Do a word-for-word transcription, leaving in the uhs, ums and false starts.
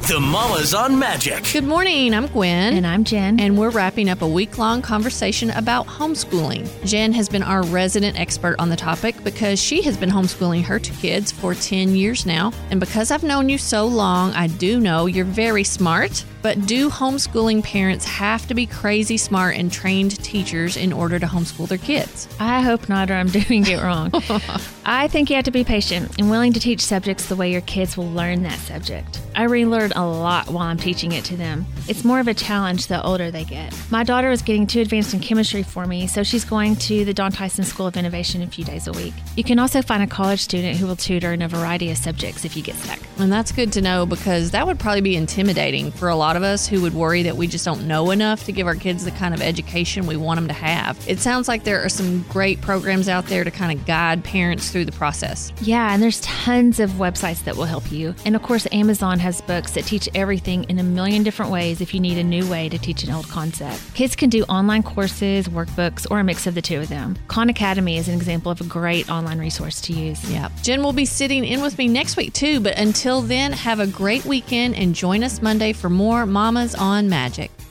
The Mamas on Magic. Good morning, I'm Gwen. And I'm Jen. And we're wrapping up a week-long conversation about homeschooling. Jen has been our resident expert on the topic because she has been homeschooling her two kids for ten years now. And because I've known you so long, I do know you're very smart. But do homeschooling parents have to be crazy smart and trained teachers in order to homeschool their kids? I hope not, or I'm doing it wrong. I think you have to be patient and willing to teach subjects the way your kids will learn that subject. I relearn a lot while I'm teaching it to them. It's more of a challenge the older they get. My daughter is getting too advanced in chemistry for me, so she's going to the Don Tyson School of Innovation a few days a week. You can also find a college student who will tutor in a variety of subjects if you get stuck. And that's good to know because that would probably be intimidating for a lot of us who would worry that we just don't know enough to give our kids the kind of education we want them to have. It sounds like there are some great programs out there to kind of guide parents through the process. Yeah, and there's tons of websites that will help you. And of course, Amazon has books that teach everything in a million different ways if you need a new way to teach an old concept. Kids can do online courses, workbooks, or a mix of the two of them. Khan Academy is an example of a great online resource to use. Yeah. Jen will be sitting in with me next week too, but until then, have a great weekend and join us Monday for more Mamas on Magic.